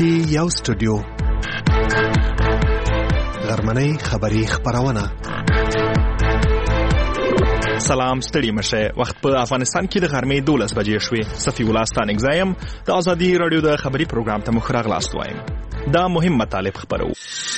کې یو سټوډیو غرمنۍ خبری خبرونه. سلام ستړي مشه. وخت په افغانستان کې د غرمې 12 بجې شوې. صفي الله ستانګ زایم د ازادي رادیو د خبري پروګرام ته مخ راغلاست وایم. دا مهم مطالب خبرو.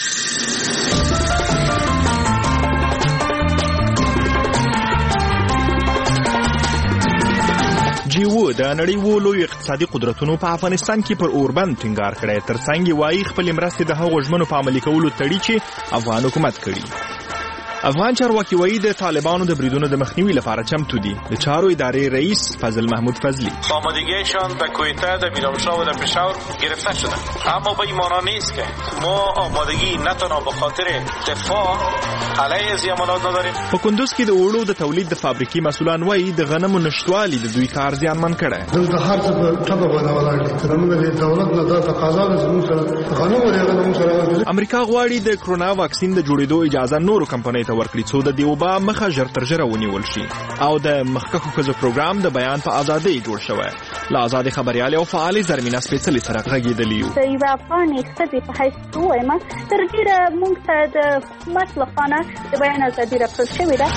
جیو د نړیوالو لوی اقتصادي قدرتونو په افغانستان کې پر اوربند ټینګار کړی، ترڅنګ وايي خپل مرستې د هغو ژمنو په عملي کولو تړي چې افغان حکومت کړي. افغان چارواکي وايي د طالبانو د بریدونو د مخنیوي لپاره چمتو دي. د چارو ادارې رئیس فضل محمود فضلی: آمادگیشان به کویته در میرانشاه و در پشاور گرفته شده، اما به این معنا نیست که ما آمادگی نه تنها به خاطر دفاع علیه از حملات نداریم. په کندوز کې د وړو د تولید د فابریکې مسؤلان وايي د غنمو نشټوالي د دوی کار زیانمن کړی. دلته هر څه په ټپه باندې ولاړ دي. زموږ د دولت نه دا تقاضا ده زموږ سره غنمو سره. امریکا غواړي د کرونا واکسین د جوړېدو اجازه نورو کمپنۍ ته ورکړي څو د دې وبا مخه ژر تر ژره ونیول شي. او د مخکښو ښځو پروګرام د بیان په ازادۍ جوړ شوی. له ازادې خبریالې او فعالې زرمینه سپېڅلې سره غږېدلي یو. د یوه افغانې ښځې په حیث ووایم تر ډېره موږ ته د حکومت له خوا نه د بیان ازادي راکړل شوې ده.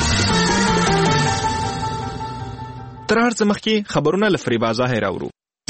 تر هر څه مخکې خبرونه له فریبا ظاهر اورو.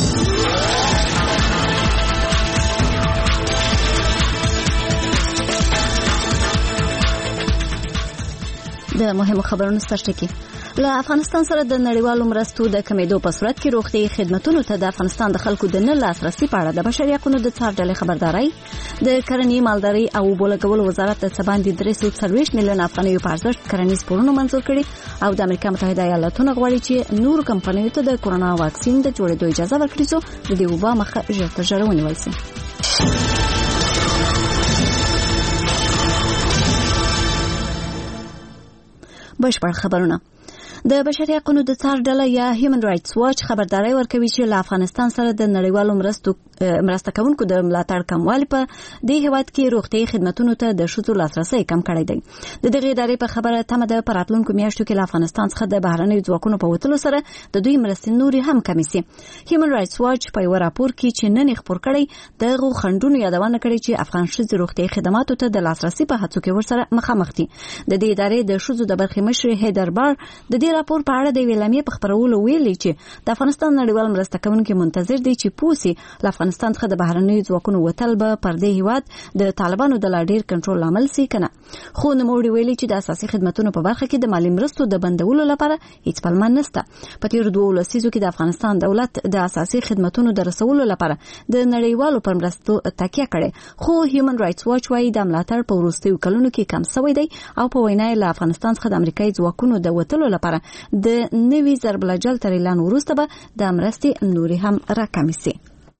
د مهمو خبرونو سرټکی. له افغانستان سره د نړیوالو مرستو د کمیدو په صورت کې روغتي خدماتو ته د افغانستان د خلکو د نه لاسرسي په اړه د بشري حقوقو د څار ډلې خبرداري. د کرنې، مالدارۍ او بولګولو وزارت د سباندې 340 میلیون افغانیو په ارزښت کرنیز پورونه منظور کړي او د امریکا متحده ایالاتونو غواړي چې نور کمپنیو ته د کرونا واکسین د جوړېدو اجازه ورکړي چې د دې وبا مخه ژر تر ژره ونیول شي. بشپړ خبرونه. د بشري حقوقو د څار ډله یا هیومن رائټس واچ خبرداري ورکوي چې له افغانستان سره د نړیوالو مرسته کوونکو د ملاتړ کموالی په دې هیواد کې روغتي خدماتو ته د ښځو لاسرسي کم کړی دی. د دغه ادارې په خبره تمه ده په راتلونکو میاشتو کې له افغانستان څخه د بهرنیو ځواکونو په وتلو سره د دوی مرستې نورې هم کمې شي. هیومن رائټس واچ په یو راپور کې چې نن خپور کړی دغه خندونو یادونه کړې چې افغان ښځې روغتي خدماتو ته د لاسرسي په هڅو کې ورسره مخامخ دي. د دې ادارې د ښځو د برخې مشر هیدر بار د دې راپور په اړه د ویلامې په خبرولو ویلي چې د افغانستان نړیوال مرسته کوونکي منتظر دي چې پوسی له افغانستان څخه د بهرنیو ځواکونو وتل به پر دې هیواد د طالبانو د لا ډیر کنټرول عمل سي کنه. خو نوموړي ویلي چې د اساسي خدماتو په برخه کې د مالی مرستو د بندولو لپاره هیڅ پلمه نشته. په تیر 2 لسیزو کې د افغانستان دولت د اساسي خدماتو د رسولو لپاره د نړیوالو پر مرستو تکیه کړې. خو هیومن رائټس واچ وايي د ملاتړ په وروستیو کلونو کې کم شوی دی او په وینا له افغانستان څخه د امریکایي ځواکونو د وتلو لپاره د نوي ضرب الجل تر اعلان وروسته به د مرستې نوري هم راکمې شي.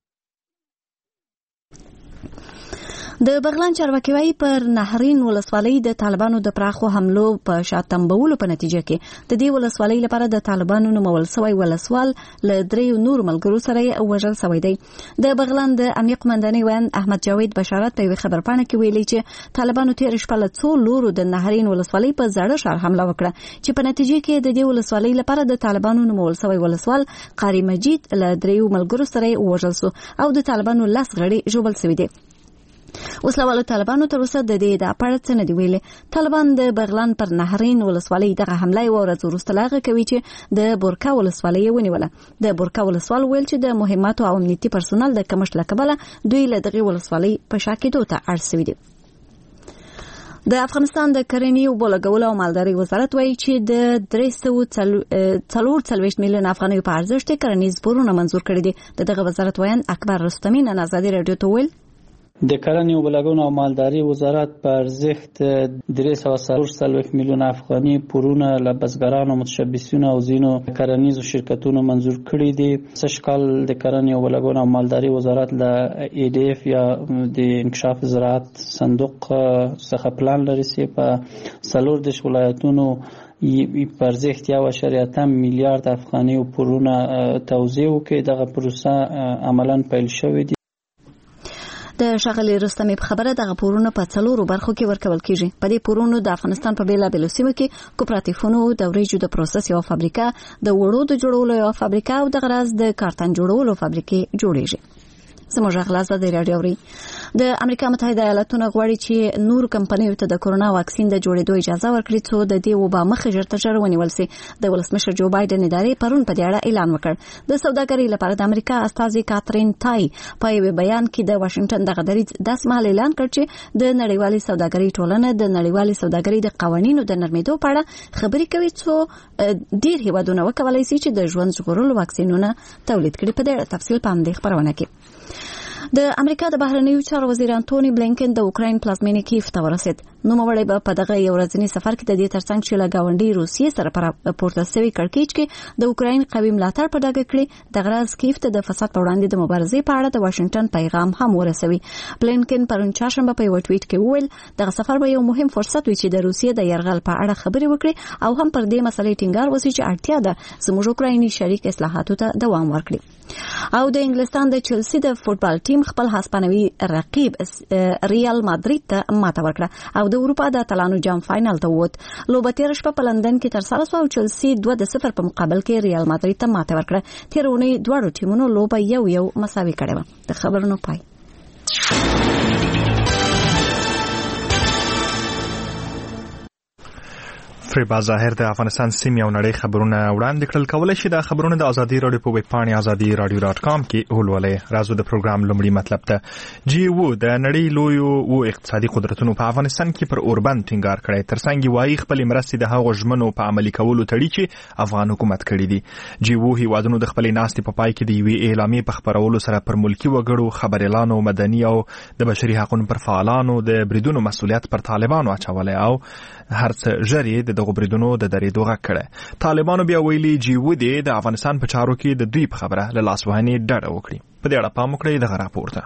د بغلان چارواکي وايي پر نهرین ولسوالۍ د طالبانو د پراخو حملو په شاتمبولو په نتیجه کې د دې ولسوالۍ لپاره د طالبانو نومول شوی ولسوال له 3 نور ملګرو سره وژل شوی دی. د بغلان د امنیت قومندانۍ ویان احمد جاوید بشارت په خبرپاڼه کې ویلي چې طالبانو تیر شپه له 2 لورو د نهرین ولسوالۍ په زړه شهر حمله وکړه چې په نتیجه کې د دې ولسوالۍ لپاره د طالبانو نومول شوی ولسوال قاری مجید له 3 ملګرو سره وژل شو او د طالبانو لاس غړي ژوبل شوی دی. وسلوالو طالبانو تر اوسه د دې د اپړ څه نه دی ویلي. طالبان د بغلان پر نهرین ولسوالۍ دغه حمله ورځ وروسته لاغه کوي چې د بورکا ولسوالۍ ونیوله. د بورکا ولسوال ویل چې د مهماتو او امنیتي پرسونل د کمښت لکبله دوی له دغه ولسوالۍ په شاکېدو ته اړ شوي دي. د افغانستان د کرنې او بولګولو او مالدارۍ وزارت وایي چې د 340 میلیون افغانیو په ارزښت کرنیز پورونه منظور کړي دي. دغه وزارت وایي اکبر رستمی نن ازادي رادیو ته ویل د کرنې او بولګونو او مالدارۍ وزارت په ارزښت 340 میلیون افغاني پورونه له بزګرانو، متشبثینو او ځینو کرنیزو شرکتونو منظور کړي دي. سږکال د کرنې او بولګونو او مالدارۍ وزارت له EDF یا د انکشاف زراعت صندوق څخه پلان لري چې په 14 ولایتونو په ارزښت 1.8 میلیارډ افغاني پورونه توزیع وکړي. دغه پروسه عملاً پیل شوې ده. د شغلې رستمي په خبره دغه پورونه په 4 برخو کې ورکول کیږي. په دې پورونو د افغانستان په بیلابیلو سیمو کې کوپراتیفونو، د وریجو د پروسس یو فابریکه، د وړو د جوړولو یو فابریکه او د غراز د کارتن جوړولو فابریکې جوړیږي. زموږ غلاس د رادیو اوري. د امریکا متحده ایالاتونو غواړي چې نور کمپنیو ته د کورونا واکسین د جوړېدو اجازه ورکړي څو د دې وبا مخه ژر تر ژره ونیول شي. د ولسمشر جو بایدن ادارې پرون په دې اړه اعلان وکړ. د سوداګرۍ لپاره د امریکا استازي کاترین تای په یو بیان کې د واشنگټن د غداري داس مهال اعلان کړ چې د نړیوالې سوداګرۍ ټولنه د نړیوالې سوداګرۍ د قوانینو د نرمېدو په اړه خبرې کوي څو ډیر هیوادونه وکولای شي چې د ژوند ژغورلو واکسینونه تولید کړي. په دې اړه تفصیل په همدې خبرونه کې د امریکا د بهرنیو چارو وزیر انټونی بلینکن د اوکراین پلازمینې کیف ته ورسید. نو مړی به په دغه یو ورځنی سفر کې د دې ترڅنګ چې له گاونډي روسیې سره پورته شوی کړکېچ کې د اوکراین قوي ملاتړ په ډاګه کړی. د غراز کیف ته د فساد په وړاندې د مبارزې په اړه د واشنگټن پیغام هم ورسوي. بلینکن پرون چهارشنبه په یو ټویټ کې وویل دغه سفر به یو مهم فرصت وي چې د روسیې د یرغل په اړه خبرې وکړي او هم پر دې مسلې ټینګار وکړي چې اړتیا ده زموږ اوکرایني شریک اصلاحاتو ته دوام ورکړي. او د انګلستان د چلسی د فوتبال ټیم خپل هسپانوي رقیب ریال مادرید ته ماته ورکړه او د اروپا د اتلانو جام فائنل ته ووت. لوبه تیر شپه په لندن کې ترسره شوه او چلسی 2-0 په مقابل کې ریال مادرید ته ماته ورکړه. تیر اونۍ دواړو ټیمونو لوبه یو مساوي کړې وه. د خبرونو پای. فریبا ظاهر د افغانستان سیمې او نړۍ خبرونه وړاندې کړل. کولای شي د خبرونه د ازادي رادیو په ویب پاڼې azadi.radio.com کې ولولئ. راځو د پروګرام لومړی مطلب ته. جی او د نړۍ لویو اقتصادي قدرتونو په افغانستان کې پر اوربند ټینګار کړی ترڅنګ وايي خپل مرستې د هغو ژمنو په عملي کولو تړي چې افغان حکومت کړی دي. جی او هیوادونو د خپل ناستې په پای کې د یوې اعلامیې په خبرولو سره پر ملکی وګړو خبريالانو مدني او د بشري حقوقو پر فعالانو د بریدونو مسؤلیت پر طالبانو اچولای او هرڅ جری د دغه بریدونو د درېدو غږ کړی. طالبانو بیا ویلي جی او دی د افغانستان په چارو کې د دوی په خبره له لاسوهنې ډډه وکړي. په دې اړه پام وکړئ دغه راپور ته.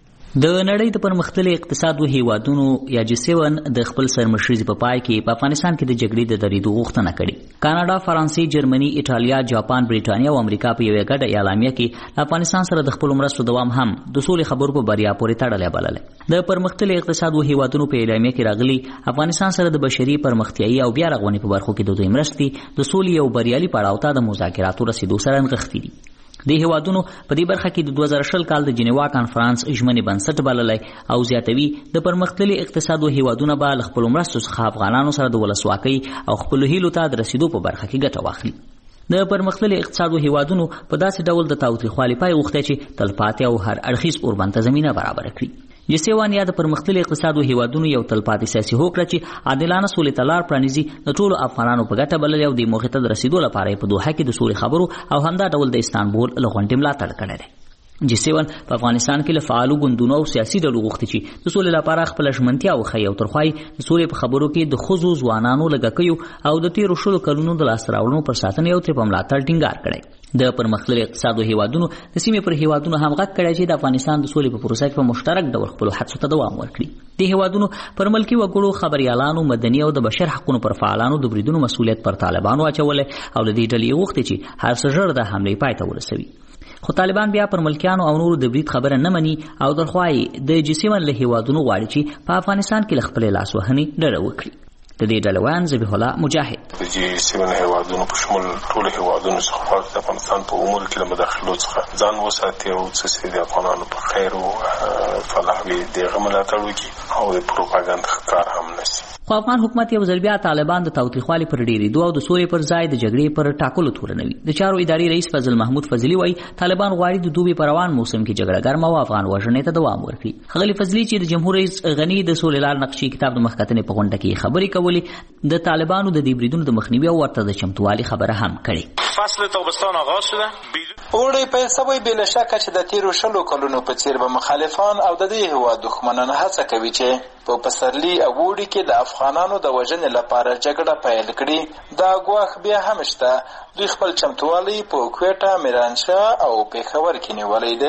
د نړۍ د پرمختللي اقتصادو هیوادونو یا G7 د خپل سرمشرۍ په پای کې په افغانستان کې د جګړې د درېدو غوښتنه کړې. کاناډا، فرانسې، جرمني، ایټالیا، جاپان، بریټانیا او امریکا په یوه ګډه اعلامیه کې افغانستان سره د خپل مرستو دوام هم د سولې خبرو په بریا پورې تړلی بللی. د پرمختللي اقتصادو هیوادونو په اعلامیه کې راغلي افغانستان سره د بشري پرمختیايي او بیا رغونې په برخو کې د دوی مرستې د سولې او بریالي پړاو ته د مذاکراتو رسیدو سره نغښتې دي. د هیوادونو په دې برخه کې د 2020 کال د جنیوا کانفرنس ژمنې بنسټ بللی او زیاتوي د پرمختللي اقتصادو هیوادونه به له خپلو مرستو څخه افغانانو سره د ولسواکۍ او خپلو هیلو ته د رسیدو په برخه کې ګټه واخلي. د پرمختللي اقتصادو هیوادونو په داسې ډول د تاوتریخوالي پای غوښتی چې تلپاتې او هر اړخیز اوربند ته زمینه برابره کړي. G7 یا د پرمختللي اقتصادو هیوادونو یو تلپاتې سیاسي هوکړه چې عادلانه سولې ته لار پرانیزي د ټولو افغانانو په ګټه بللې او د موخې ته د رسیدو لپاره په دوحه کې د سولې خبرو او همدا ډول د استانبول له غونډې ملاتړ کړی دی. G7 په افغانستان کې له فعالو ګوندونو او سیاسي ډلو غوښتي چې د سولې لپاره خپل ژمنتیا وښیي او ترخوای د سولې په خبرو کې د ښځو، ځوانانو، لږکیو او د تیرو شلو کلونو د لاسته راوړنو پر ساتنې او ترې په ملاتړ ټینګار کړی. د پرمختللي اقتصادو هیوادونو د سیمې پر هیوادونو هم غږ کړی چې د افغانستان د سولې په پروسه کې په مشترک ډول خپلو هڅو ته دوام ورکړي. د هیوادونو پر ملکي وګړو، خبريالانو، مدني او د بشر حقوقو پر فعالانو د بریدونو مسؤلیت پر طالبانو اچولې او د دې ډلې غوښتي چې هر څه ژر د حملې پای ته ورسوي. خو طالبان بیا پر ملکیانو او نورو د برید خبره نه مني او درخوایي د G7 له هیوادونو غواړي چې په افغانستان کې له خپل لاسوهنې ډډه وکړي. د دې ډلوان ذبیح الله مجاهد د G7 هیوادونو په شمول ټول هیوادونو څخه د افغانستان په امور کې له مداخلو څخه ځان وساتي او چې د افغانانو په خیر او فلاح وي دغه ملاتړ وکړي او د پروپاګاندا کار هم نشي. خو افغان حکومت یو ځل بیا طالبان د تاوتریخوالي پر ډېرېدو او د سولې پر ځای د جګړې پر ټاکلو تورنوي. د چارو اداري رئیس فضل محمود فضلي وایي طالبان غواړي د دوبي پر روان موسم کې جګړه ګرمه او افغان وژنې ته دوام ورکړي. ښاغلي فضلي چې د جمهور رئیس غني د سولې لار نقشې کتاب د مخکتنې په غونډه کې خبرې کولې د طالبانو د دې بریدونو د مخنیوي او ورته د چمتووالي خبره هم کړې. فصل تابستان آغاز شده. اوړی پیل شوی بله شکه چې د تیرو شلو کلونو په څیر به مخالفان او د دې هېواد دښمنان هڅه کوي چې په پسرلي او اوړي کې د افغانانو د وژنې لپاره جګړه پیل کړي. دا ګواښ بیا هم شته. دوی خپل چمتووالی په کوټه، میرانشاه او پېښور کې نیولی دی.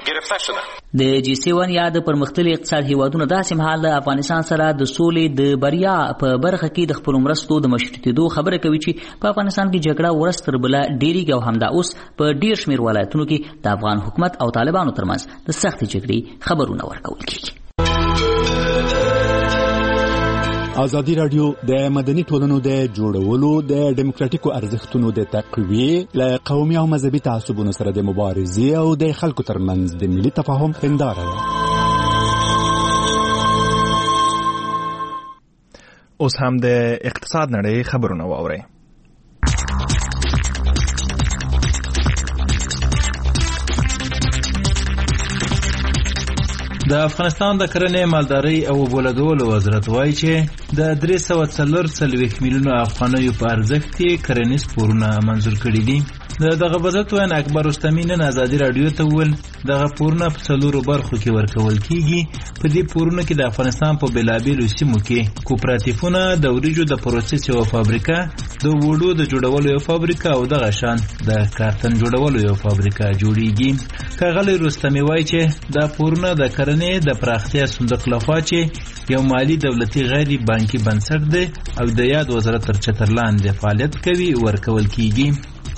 د G7 یا د پرمختللي اقتصاد هیوادونو داسې مهال د افغانستان سره د سولې د بریا په برخه کې د خپلو مرستو د مشروطېدو خبره کوي چې په افغانستان کې جګړه ورځ تر بله ډېرېږي او همدا اوس په ډېر شمېر ولایتونو کې د افغان حکومت او طالبانو ترمنځ د سختې جګړې خبرونه ورکول کېږي. ازادي رادیو د مدني ټولنو د جوړولو د ډیموکراتیکو ارزښتونو د تقویه له قومي او مذهبي تعصبونو سره د مبارزې او د خلکو ترمنځ د ملي تفاهم هنداره ده. اوس هم د اقتصاد نړۍ خبرونه واورئ. د افغانستان د کرنې مالدارۍ او اوبولګولو وزارت وایي چې د 340 میلیونو افغانیو په ارزښت کې کرنیز پورونه منظور کړي دي. دغه وزارت وایي اکبر رستمی نن ازادي رادیو ته وویل دغه پورونه په 4 برخو کې ورکول کیږي. په دې پورونو کې د افغانستان په بېلابېلو سیمو کې کوپراتیفونه، د وریجو د پروسس یو فابریکه، د وړو د جوړولو یو فابریکه او دغه شان د کارتن جوړولو یو فابریکه جوړیږي. ښاغلی رستمی وایي چې دا پورونه د کرنې د پراختیا صندوق لخوا چې یو مالی دولتي غیر بانکي بنسټ دی او د یاد وزارت تر چتر لاندې فعالیت کوي ورکول کیږي.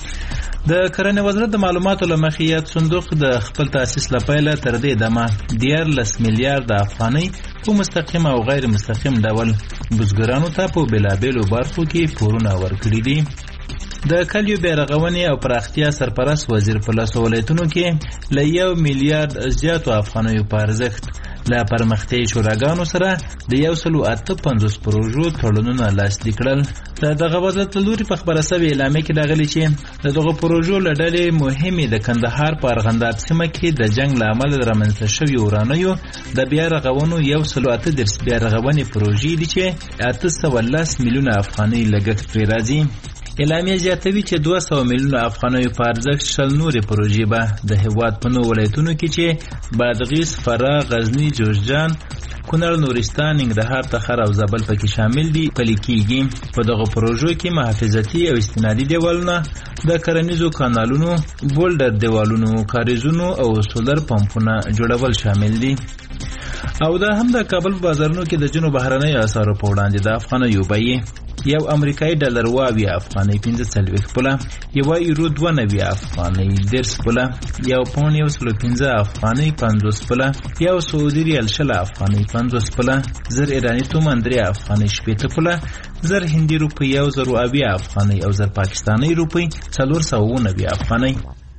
د کرنې وزارت د معلوماتو له مخې یاد صندوق د خپل تاسیس له پیله تر دې دمه 14 میلیارډ افغانۍ په مستقیم او غیر مستقیم ډول بزګرانو ته په بېلابېلو برخو کې پورونه ورکړي دي. د کلیو بیارغونې او پراختیا سرپرست وزیر په لاسو ولایتونو کې له 1 میلیارډ زیاتو افغانیو په ارزښت له پرمختیایي شوراګانو سره د 158 پروژو تړونونه لاسلیک کړل. دغه وزارت له لوري په خبره سوې اعلامیه کې راغلي چې دغه پروژو له ډلې مهمې د کندهار په ارغنداب سیمه کې د جنګ له امله رامنځته شوي ورانیو د بیارغونو 138 بیارغونې پروژې دي چې 810 میلیونه افغانۍ لګښت پرې راځي. اعلامیه زیاتوي چې 200 میلیونه افغانیو په ارزښت 100 نورې پروژې به د هېواد په 9 ولایتونو کې چې بادغیس، فراه، غزني، جوزجان، کونړ، نورستان، ننګرهار، تخار او زابل پکې شامل دي پلي کېږي. په دغه پروژو کې محافظتي او استنادي دیوالونه، د کرنیزو کانالونو، بولډر دیوالونو، کاریزونو او سولر پمپونه جوړول شامل دي. او دا هم د کابل په بازارونو کې د جنو بهرنۍ اسعارو په وړاندې د افغانیو بیې: یو امریکایي ډالر 20 افغانۍ 45 پوله، یو یورو 92 افغانۍ 10 پوله، یو پاونډ 115 افغانۍ 50 پوله، یو سعودي ریال 20 افغانۍ 50 پوله، زر ایرانی تومان 3 افغانۍ 80 پوله، زر هندي روپۍ 1080 افغانۍ او زر پاکستاني روپۍ 490 افغانۍ.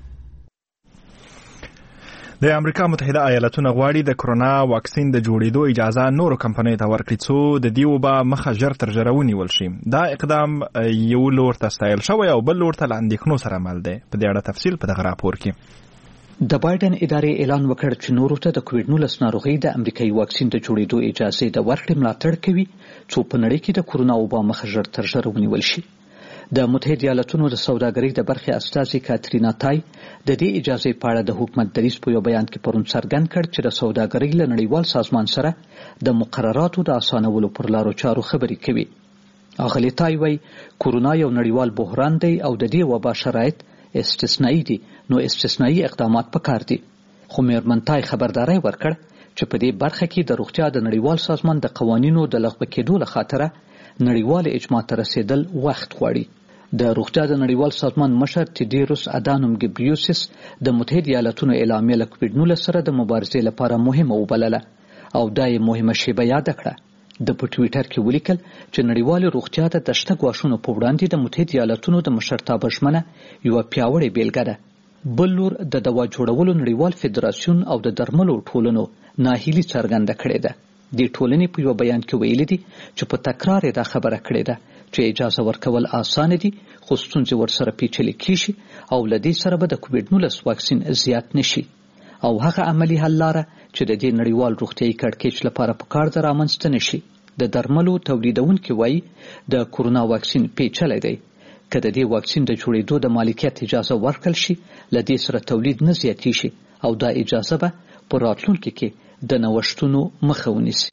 د امریکا متحده ایالاتونه غواړي د کرونا واکسین د جوړېدو اجازه نورو کمپنیو ته ورکړي څو د دې وبا مخه ژر تر ژره ونیول شي. دا اقدام یو لور ته ستایل شوی او بل لور ته له اندېښنو سره مل دی. په دې اړه تفصیل په دغه راپور کې. د بایدن ادارې اعلان وکړ چې نورو ته د کووډ-19 ناروغۍ د امریکایي واکسین د جوړېدو اجازه د ورکړې ملاتړ کوي څو په نړۍ کې د کرونا وبا مخه ژر تر ژره ونیول شي. د متحده ایالاتونو د سوداګرۍ د برخې استازي کاترینا تای د دې اجازه په اړه د حکومت دریځ په یو بیان کې پرون څرګند کړ چې د سوداګرۍ له نړیوال سازمان سره د مقرراتو د اسانولو پر لارو چارو خبرې کوي. اغلی تای وایي کرونا یو نړیوال بحران دی او د دې وبا شرایط استثنایی دي، نو استثنایی اقدامات پکار دي. خو میرمن تای خبرداري ورکړ چې په دې برخه کې د روغتیا د نړیوال سازمان د قوانینو د لغوه کېدو له خاطره نړیوال اجماع ته رسیدل وخت غواړي. د روغتیا د نړیوال سازمان مشر تیډیروس ادانوم ګبریوسس د متحده ایالاتونو اعلامیه له کووډ-19 سره د مبارزې لپاره مهمه وبلله او دا یې مهمه شیبه یاد کړه. د په ټویټر کې ولیکل چې نړیوال روغتیا ته د شته ګواښونو په وړاندې د متحده ایالاتونو د مشرتابه ژمنه یو پیاوړې بیلګه ده. بل لور د دوا جوړولو نړیوال فدراسیون او د درملو ټولنو ناهیلي څرګنده کړې ده. د ټولنې په یو بیان کې ویلي دي چې په تکرار دا خبره کړې ده چې اجازه ورکول آسان دي خو ستونزې ورسره پیچلې کیږي او لدې سره به د کووډ-19 واکسین زیات نشي او هغه عملی حل لاره چې د دې نړیوال روغتیايي کړکېچ لپاره پکار ده رامنځته نشي. د درملو تولیدونکي وایي د کرونا واکسین پیچلی دی. که د دې واکسین د جوړېدو د مالکیت اجازه ورکړل شي لدې سره تولید نه زیاتېږي او دا اجازه به په راتلونکي کې د نوښتونو مخه ونیسي.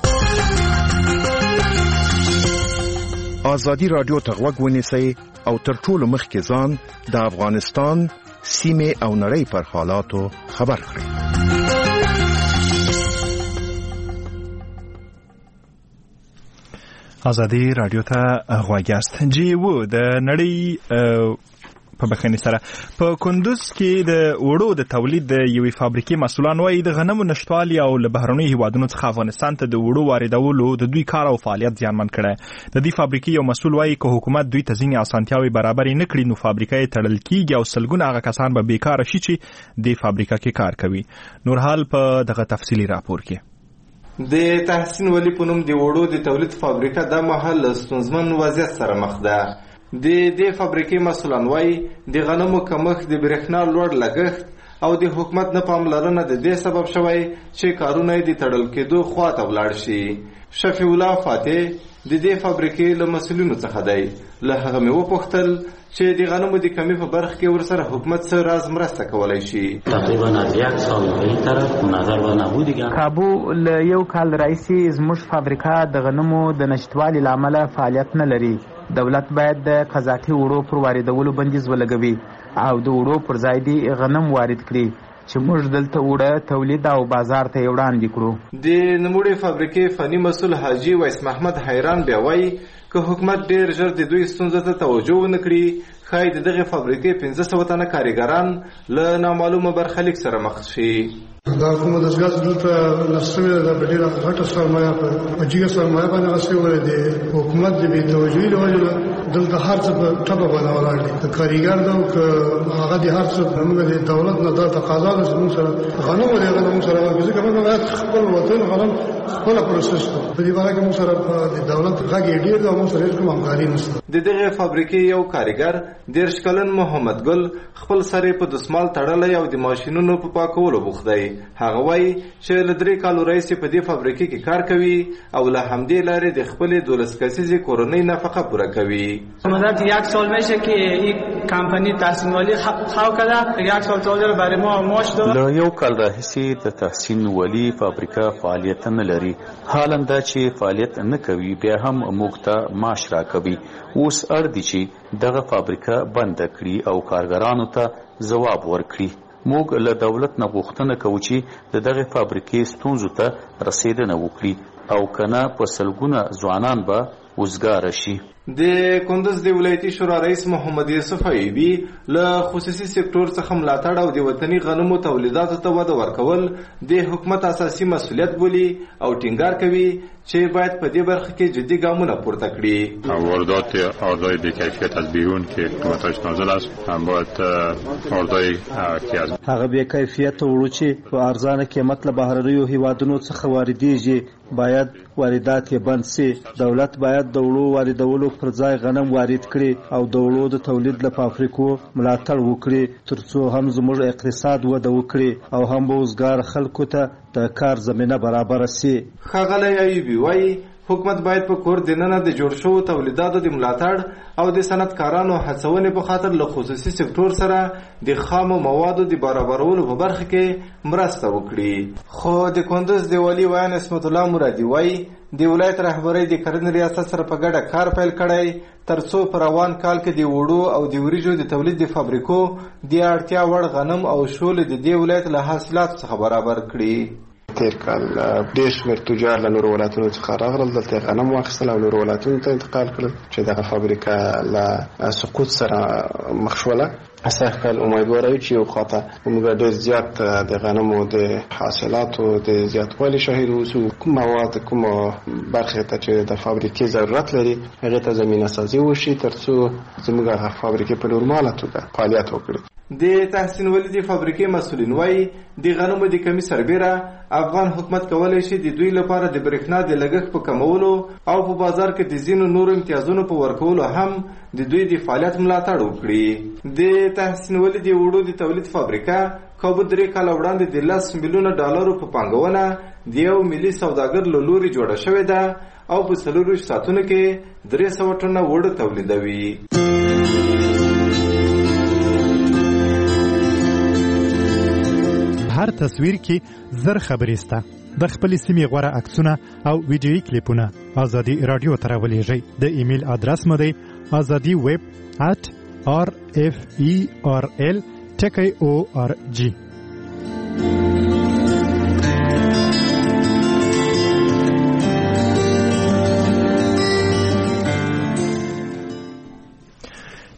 ازادي رادیو ته غوږ ونیسئ او تر ټولو مخکې ځان د افغانستان سیمې او نړۍ پر حالاتو خبر کړئ. ازادي رادیو ته غوږ یاست. جی و د نړۍ په بخښنې سره په کندوز کې د وړو د تولید د یوې فابریکې مسؤلان وايي د غنمو نشتوالي او له بهرنیو هیوادونو څخه افغانستان ته د وړو واردولو د دوی کار او فعالیت زیانمن کړی. د دې فابریکې یو مسؤل وايي که حکومت دوی ته ځینې اسانتیاوې برابرې نه کړي نو فابریکه یې تړل کیږي او سلګونه هغه کسان به بیکاره شي چې د فابریکه کې کار کوي. نورحال په دغه تفصیلی راپور کې د تحسین ولی په نوم د وړو د تولید فابریکه د محل ستونزمن وضعیت سره مخ ده. د دې فابریکې مسؤلان وايي د غنمو کمښت د برېښنا لوړ لګښت او د حکومت نه پاملرنه د دې سبب شوی چې کارونه د تړل کېدو خواته ولاړ شي. شفیع الله فاتح د دې فابریکې له مسؤلینو څخه دی. له هغه مې وپوښتل چې د غنمو د کمی په برخه کې ورسره حکومت څه راز مرسته کولای شي. تقریبا از یک سال این طرف نظر و نبود دیگه کابو له یو کال راځي زموږ فابریکه د غنمو د نشټوالي لامل فعالیت نه لري. دولت باید د قزاقي وړو پر واردولو بندیز ولګوي او د وړو پر ځای دی غنم وارد کړي چې موږ دلته وړه تولید او بازار ته وړاندې کړو. د نموړي فابریکې فني مسؤل حاجی ویس محمد حیران بیا وایي که حکومت ډیر ژر د دوی ستونزو ته توجه ونه کړي ښایي د دغې فابریکې 1500 تنه کارګران له نامعلومه برخلیک سره مخ شي. دا کومه د ځګاز دلته نستوي د ډیره غټه سرمایه په جګه سرمایه باندې غوښتي د حکومت د بې توجهي له وجې دلته هر څه په ټپه باندې ولاړ دي. د کارګر دا هغه د هر څه موږ د دولت نه دا تقاضا ده چې موږ سره غنم دی غنم سره ځکه موږ باید خپل وطن غنم خپل پروسس کوو. په دې باندې موږ سره د دولت غږ ډیر دا موږ سره کوم همکاري نشته. د دغه فابریکې یو کارګر 13 کلن محمد ګل خپل سره په دسمال تړلی او د ماشینونو په پاکولو بوخت دی. هغه وایي چې له 3 کالو راهیسې په دې فابریکې کې کار کوي او له همدې لارې د خپلې 12 کسیزې کورنۍ نفقه پوره کوي. مدت 1 سال میشه که این کمپانی تحسین ولی خاو کرده 1 سال تازه برای ما معاش داد. له یو کال راهیسې د تحسین ولی فابریکه فعالیت نه لري. حالا دا چې فعالیت نه کوي بیا هم موږ ته معاش راکوي. اوس اړ دي چې دغه فابریکه بند کړي او کارګرانو ته ځواب ورکړي. موږ له دولت نه غوښتنه کوو چې د دغه فابریکې ستونزو ته رسیدنه وکړي او کنه په سلګونه ځوانان به وزګار شي. د کندوز د ولایتي شورا رئیس محمد یوسف ایوبی له خصوصي سکتور څخه ملاتړ او د وطني غنمو تولیداتو ته وده ورکول د حکومت اساسي مسؤلیت بولي او ټینګار کوي چې باید په دې برخه کې جدي ګامونه پورته کړي. واردات آردای بی کیفیت از بیرون که قیمتش نازل است هم باید آردای که از هغه بی کیفیت وړو چې په ارزانه قیمت له بهرنیو هیوادونو څخه واردېږي باید واردات یې بند سي. دولت باید د وړو واردولو پر ځای غنم وارد کړي او د وړو د تولید له فابریکو ملاتړ وکړي ترڅو هم زموږ اقتصاد وده وکړي او هم به وزګار خلکو ته د کار زمینه برابر سي. ښاغلی ایوبي وایي حکومت باید په کور دننه د جوړ شوو تولیداتو د ملاتړ او د صنعتکارانو هڅونې په خاطر له خصوصي سکتور سره د خامو موادو د برابرولو په برخه کې مرسته وکړي. خو د کندوز د والي ویان اسمت الله مرادي وایي د ولایت رهبرۍ د کرنې ریاست سره په ګډه کار پیل کړی ترڅو په روان کال کې د وړو او د وریجو د تولید د فابریکو د اړتیا وړ غنم او شولې د دې ولایت له حاصلاتو څخه برابر کړي. تیر کال ډېر شمېر تجار له نورو ولایتونو څخه راغلل دلته غنم واخیستل او نورو ولایتونو ته انتقال کړل چې دغه فابریکه له سقوط سره مخ شوله. سږ کال امیدواره یو چې یو خواته موږ ډېر زیات د غنمو د حاصلاتو د زیاتوالي شاهد اوسو. کوم مواد کوم برخې ته چې د فابریکې ضرورت لري هغې ته زمینه سازي وشي ترڅو زموږ هغه فابریکې په نورماله توګه فعالیت وکړي. د تحسین ولی د فابریکې مسؤلین وایي د غنمو د کمی سربیره افغان حکومت کولی شي د دوی لپاره د برېښنا د لګښت په کمولو او په بازار کې د ځینو نورو امتیازونو په ورکولو هم د دوی د فعالیت ملاتړ وکړي. د تحسین ولی د وړو د تولید فابریکه کابو 3 کاله وړاندې د $10 میلیونه په پانګونه د یو ملي سوداګر له لوري جوړه شوې ده او په 24 ساعتونو کې 300 ټنه وړو تولیدوي. هر تصویر کې زر خبرې سته. د خپل سیمې غوره عکسونه او ویډیویي کلیپونه ازادي رادیو ته راولېږئ. د ایمیل ادرس مو دی azadi@referl.org.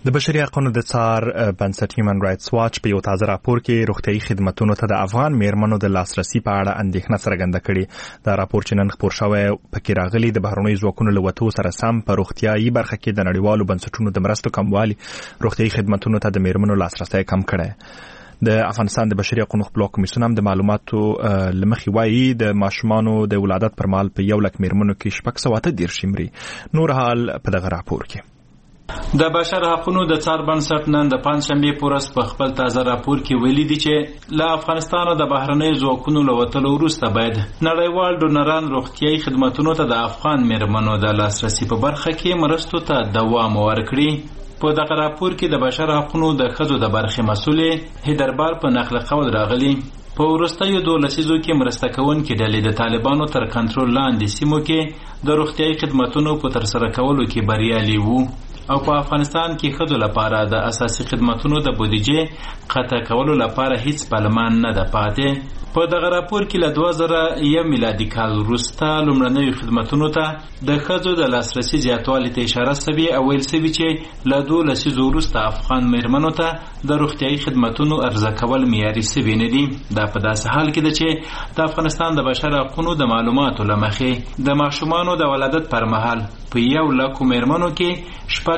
د بشري حقوقو د څار بنسټ هیومن رائټس واچ په یو تازه راپور کې روغتیايي خدماتو ته د افغان میرمنو د لاسرسي په اړه اندېښنه څرګنده کړې. دا راپور چې نن خپور شوی پکې راغلي د بهرنیو ځواکونو له وتو سره سم په روغتیايي برخه کې د نړیوالو بنسټونو د مرستو کموالي روغتیايي خدماتو ته د میرمنو لاسرسي کم کړی. د افغانستان د بشري حقوقو خپلواک کمیسیون هم د معلوماتو لمخې وایي د ماشومانو د ولادت پر مهال په 1 لک میرمنو کې 638 شمري. نور حال په دغه راپور کې. د بشر حقوقو د څار بنسټ نن د پنځشنبه پورس په خپل تازه راپور کې ویلي دي چې له افغانستان د بهرنیو ځواکونو له وتلو وروسته باید نړیوال ډونران روغتیايي خدماتو ته د افغان میرمنو د لاسرسي په برخه کې مرستو ته دوام ورکړي. په دغه راپور کې د بشر حقوقو د ښځو د برخې مسؤلې هیدربار په نقل قول راغلي. په وروستیو 2 لسیزو کې مرسته کوونکې ډلې د طالبانو تر کنټرول لاندې سیمو کې د روغتیايي خدماتو په ترسره کولو کې بریالي وو او په افغانستان کې ښځو لپاره د اساسي خدماتو د بودیجې قطع کولو لپاره هیڅ پلمان نه ده پاتې. په دغه راپور کې له 2001 میلادي کال وروسته لومړنیو خدماتو ته د ښځو د لاسرسي زیاتوالي ته اشاره شوې او ویل شوي چې له 2 لسیزو وروسته افغان میرمنو ته د روغتیايي خدماتو عرضه کول معیاري شوي نه دي. دا په داسې حال کې ده چې د افغانستان د بشر حقوقو د معلوماتو له مخې د ماشومانو د ولادت پر مهال په 1 لک میرمنو کې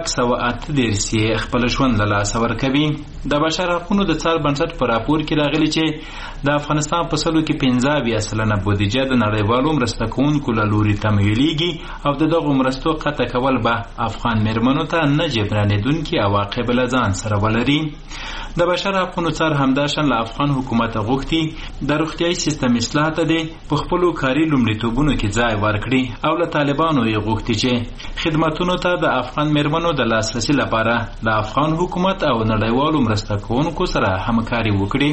638 خپل ژوند له لاسه ورکوي. د بشر حقوقو د څار بنسټ په راپور کې راغلي چې د افغانستان په سلو کې 15% بودیجه د نړیوالو مرسته کوونکو له لوري تمویلېږي او د دغو مرستو قطع کول به افغان میرمنو ته نه جبرانېدونکي عواقب له ځان سره ولري. د بشر حقوقو څار همداشان له افغان حکومت غوښتي د روغتیايي سیستم اصلاح ته د په خپلو کاري لومړیتوبونو کې ځای ورکړي او له طالبانو یې غوښتي چې خدماتو ته د افغان میرمنو د لاسرسي لپاره د افغان حکومت او نړیوالو مرسته کوونکو سره همکاري وکړي.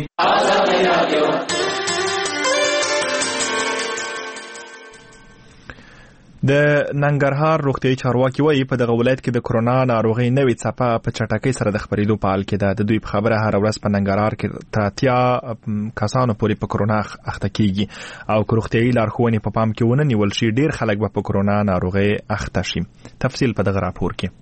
د ننګرهار روغتیايي چارواکي وایي په دغه ولایت کې د کرونا ناروغي نوې څپه په چټکۍ سره د خپرېدو په حال کې ده. د دوی په خبره هر ورځ په ننګرهار کې تر 80 کسانو پورې په کرونا اخته کیږي او که روغتیايي لارښوونې په پام کې ونه نیول شي ډیر خلک به په کرونا ناروغي اخته شي. تفصیل په دغه راپور کې.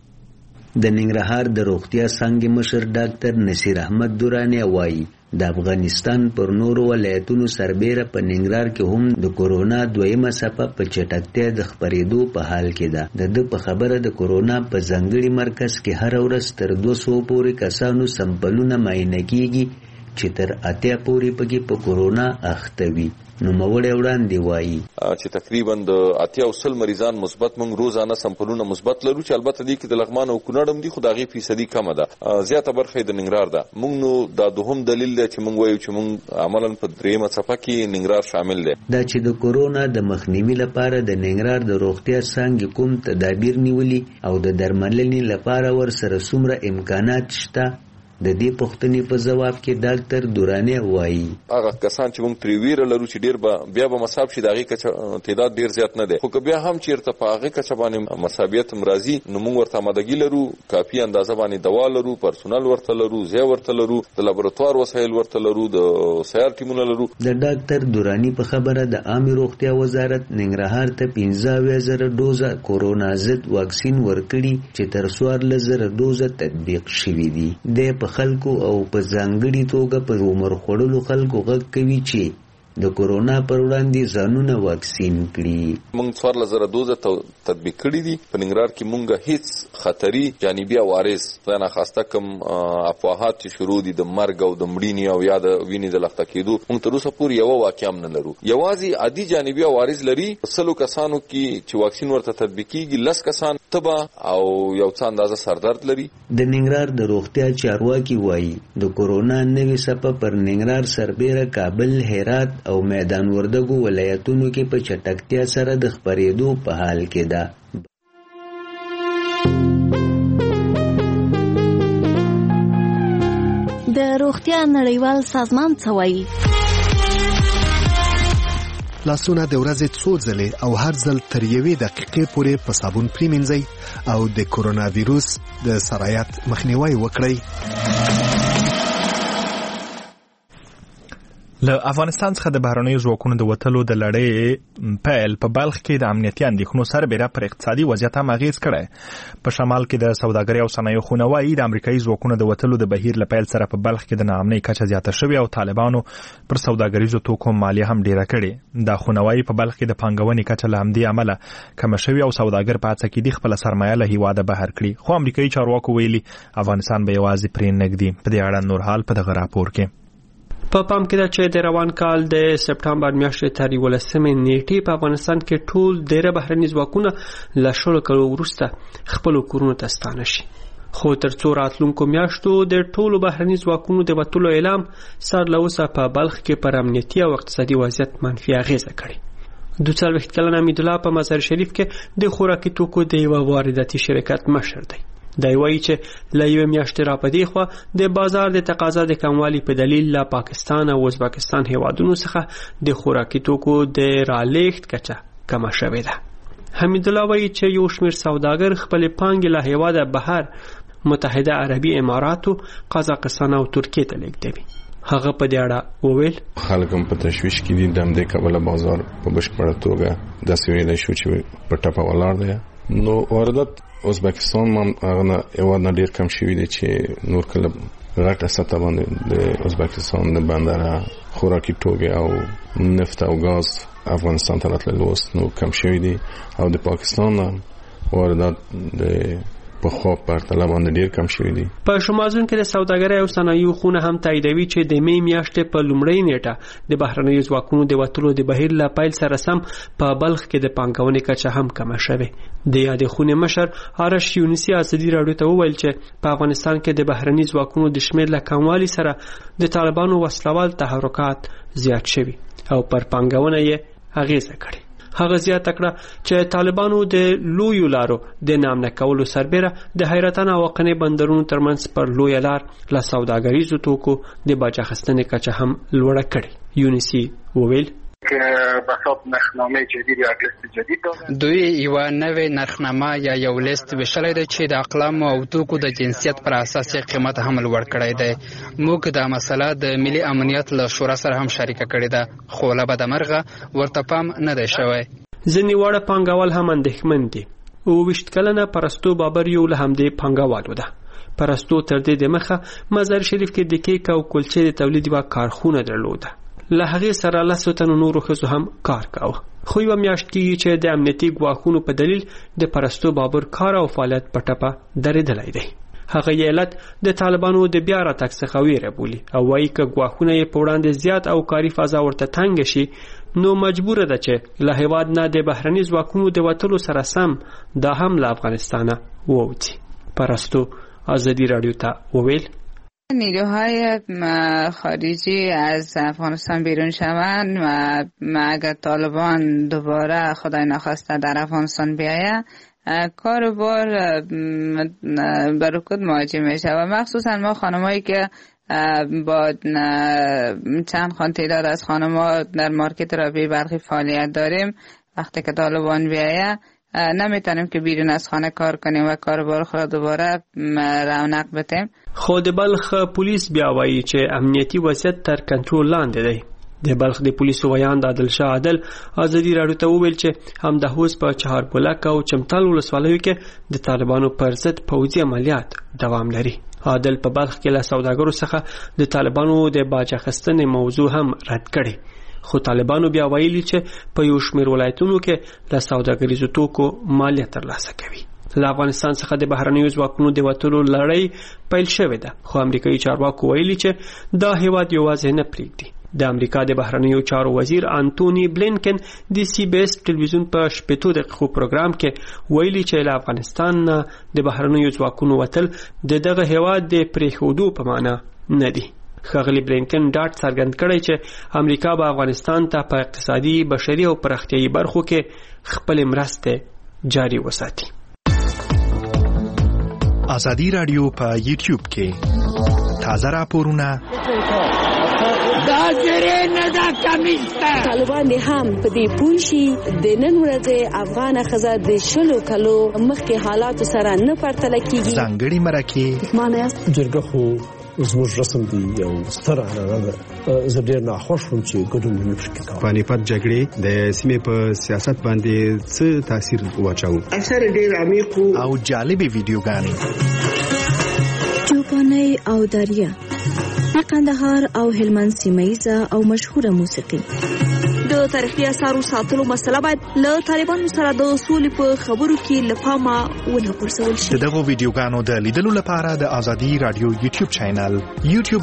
د ننګرهار د روغتیا څنګه مشر ډاکټر نصیر احمد دورانی وایي د افغانستان پر نورو ولایتونو سربیره په ننګرهار کې هم د کورونا دویمه څپه په چټکتیا د خپرېدو په حال کې ده. د په خبره د کورونا په ځانګړي مرکز کې هر ورځ تر 200 پورې کسانو سمپلونه معاینه کیږي چې تر 80 پورې پکې په کورونا اخته وي. نو موړې وړاندې وایي چې تقریبا د 80 مریضان مثبت موږ روزانه سمپلونه مثبت لرو چې البته دې کې د لغمان او کونړ هم دي خو دغه فیصدي کمه ده. زیاته برخه د ننګرهار ده. موږ نو دا دوهم دلیل دی چې موږ وایو چې موږ عملاً په دریمه څپه کې ننګرهار شامل دی. دا چې د کورونا د مخنیوي لپاره د ننګرهار د روغتیا څنګه کوم تدابیر نیولي او د درملنې لپاره ورسره څومره امکانات شته د دې پوښتنې په جواب کې ډاکټر دورانی وایي هغه کسان چې موږ پرې ویره لرو چې ډیر بیا به مصاب شي دغه کچه تعداد ډیر زیات نه دی خو که بیا هم چیرته په هغه کچه باندې مصابیت مرضی نو موږ ورته آمادګي لرو کافي اندازه باندې دوا لرو پرسونل ورته لرو ځای ورته لرو د لابراتوار وسایل ورته لرو د سیار ټیمونه لرو. د ډاکټر دورانی په خبره د عامه روغتیا وزارت ننګرهار ته 15,000 ډوزه کورونا ضد واکسین ورکړي چې تر 14,000 ډوزه تطبیق شوي دي. د خلکو او په ځانګړي توګه په عمر خوړلو خلکو غږ کوي چې د کورونا پر وړاندې ځانونه واکسین کړي. موږ 14,000 ډوزه تطبیق کړي دي. په ننګرهار کې موږ هیڅ خطري جانبي عوارض نه خاصه کوم افواهات چې شروع دي د مرګ او د مړینې او یا د وینې د لخته کېدو موږ تر اوسه پورې یو واقعا نه لرو. یوازې عادي جانبي عوارض لري. 100 کسانو کې چې واکسین ورته تطبیق کیږي 10 کسان تبه او یو څه اندازه سردرد لري. د ننګرهار د روغتیا چارواکي وایي د کورونا نوې څپه پر ننګرهار سربیره کابل هرات او میدان وردګو ولایتونو کې په چټکتیا سره د خپرېدو په حال کې ده. د روغتیا نړیوال سازمان څه وایي؟ لاسونه د ورځې څو ځلې او هر ځل تر 1 دقیقې پورې په صابون پریمنځئ او د کورونا ویروس د سرایت مخنیوي وکړئ. له افغانستان څخه د بهرنیو ځواکونو د وتلو د لړۍ پیل په بلخ کې د امنیتي اندېښنو سربېره پر اقتصادي وضعیت هم اغېز کړی. په شمال کې د سوداګرۍ او صنایعو خونه وایي د امریکایي ځواکونو د وتلو د بهیر له پیل سره په بلخ کې د ناامنۍ کچه زیاته شوې او طالبانو پر سوداګریزو توکو مالیه هم ډیره کړې. دا خونه وایي په بلخ کې د پانګونې کچه له همدې امله کمه شوې او سوداګر په هڅه کې دي خپله سرمایه له هیواده بهر کړي. خو امریکایي چارواکو ویلي افغانستان به یوازې پرې نږدي. په دې اړه نور حال په دغه راپور کې. په پام کې ده چې د روان کال د سپټمبر میاشتې تر 11 نیټې په افغانستان کې ټول ډېر بهرني ځواکونه له 10 کلو وروسته خپل کورونو ته ستانه شي. خو تر څو راتلونکو میاشتو د ټولو بهرني ځواکونو د وتلو اعلام سر له اوسه په بلخ کې پر امنیتي او اقتصادي وضعیت منفي اغیزه کړې. 42 کلن حمیدالله په مزار شریف کې د خوراکي توکو د یو وارداتي شرکت مشر دی. دا وایي چې له یوې میاشتې راپدې خوا د بازار د تقاضا د کموالي په دلیل له پاکستان او ازبکستان هیوادونو څخه د خوراکي توکو د رالېږد کچه کمه شوې ده. حمیدالله وایي چې یو شمېر سوداګر خپلې پانګې له هیواده بهر متحده عربي اماراتو، قزاقستان او ترکیې ته لیږدوي. هغه په دې اړه وویل خلک هم په تشویش کې دي. د همدې کبله بازار په بشپړه توګه داسې ویلی شو چې په ټپه ولاړ دی. نو واردات ازبکستان هم هغه نه هېواد نه ډېر کم شوي دی چې نور کله غټه سطح باندې د ازبکستان د بندره خوراکي توکي او نفت او ګاز افغانستان ته راتلل اوس نو کم شوي دي او د پاکستان واردات د په خو پرتله باندې ډیر کم شوی دي. په شمازون کې د سوداګرۍ او صنایعو خونه هم تاییدوي چې د می میاشتې په لومړۍ نیټه د بهرنیو ځواکونو د وتلو د بهیر له پیل سره سم په بلخ کې د پانګونې کچه هم کمه شوې. د یادې خونې مشر آرش یونسي ازادي راډیو ته وویل چې په افغانستان کې د بهرني ځواکونو د شمېر له کموالي سره د طالبانو وسلوال تحرکات زیات شوي او پر پانګونه یې اغیزه کړې. هغه زیاته کړه چې طالبانو د لویو لارو د نامنه کولو سربېره د حیرتان او قنې بندرونو ترمنځ پر لویه لار له سوداګریزو توکو د باج اخیستنې کچه هم لوړه کړې. یونسي وویل دوی یو نوې نرخنامه یا یو لیست وشلې ده چې د اقلام او توکو د جنسیت پر اساس قیمت هم لوړ کړی دی. موږ دا مسله د ملي امنیت له شورا سره هم شریکه کړې ده خو له بده مرغه ورته پام نه دی شوی. ځینې واړه پانګوال هم اندېښمن دي. 22 کلنه پرستو بابر یو له همدې پانګوالو ده. پرستو تر دې دمخه مزار شریف کې د کیک او کلچې د تولید یوه کارخونه درلوده. له هغې سره 10 تنو نورو ښځو هم کار کاوه. خو یوه میاشت کېږي چې د امنیتي ګواښونو په دلیل د پرستو بابر کار او فعالیت په ټپه درېدلی دی. هغه یې علت د طالبانو د بیا راتګ څخه ویره بولي او وایي که ګواښونه یې په وړاندې زیات او کاري فضا ورته تنګه شي نو مجبوره ده چې له هیواد نه د بهرني ځواکونو د وتلو سره سم دا هم له افغانستانه ووځي. پرستو ازادي راډیو ته وویل نیروهای خارجی از افغانستان بیرون شوند و اگر طالبان دوباره خدای نخواسته در افغانستان بیاید کار و بار به رکود مواجه میشه و مخصوصا ما خانمایی که با چند خان تعداد از خانم‌ها در مارکت رابعه بلخی فعالیت داریم وقتی که طالبان بیاید نمیتونیم که بیرون از خانه کار کنیم و کاربار خود دوباره رونق بدیم. خو د بلخ پولیس بیا وایي چې امنیتي وضعیت تر کنټرول لاندې دی. د بلخ د پولیسو ویاند عادل شاه عادل ازادي راډیو ته وویل چې همدهوس په چهاربلک او چمتال ولسوالیو کې د طالبانو پر ضد پوځي عملیات دوام لري. عادل په بلخ کې له سوداګرو څخه د طالبانو د باج اخیستنې موضوع هم رد کړي. خو طالبانو بیا ویلي چې په یو شمېر ولایتونو کې له سوداګریزو توکو مالیه ترلاسه کوي. له افغانستان څخه د بهرنیو ځواکونو د وتلو لړۍ پیل شوې ده خو امریکایي چارواکو ویلي چې دا هیواد یوازې نه پرېږدي. د امریکا د بهرنیو چارو وزیر انټوني بلینکن د سی بی اس ټلویزیون په 15 دقیقو پروګرام کې ویلي چې له افغانستان نه د بهرنیو ځواکونو وتل د دغه هیواد د پرېښودو په معنا نه دي. ښاغلي بلینکن ډاډ څرګند کړی چې امریکا به افغانستان ته په اقتصادي، بشري او پراختیایي برخو کې خپلې مرستې جاري وساتي. ازادي راډیو په یوټیوب کې تازه راپورونه دا زری نه دا کمیسته طالبان هم په دې پوه شي د نن ورځې افغان ښځه د 20 کلو مخکې حالاتو سره نه پرتله کیږي. ځانګړي مرکې مانه جرګه خو زموږ رسم دی یو ستر عنعنه ده. زه ډېر ناخوښ وم چې ګډون مې پکې کاوه. پانیپت جګړې د سیمې په سیاست باندې څه تاثیر واچاوه؟ اثر ډېر عمیق او جالبې ویډیوګانې، چوپانۍ او داریه، د کندهار او هلمند سیمه‌ییزه او مشهوره موسیقي. د تاریخي اثارو ساتلو مسله باید له طالبانو سره د سولې په خبرو کې له پامه ونه غورځول شي. دغه ویډیوګانو د لیدلو لپاره د آزادي رادیو یوټیوب چینل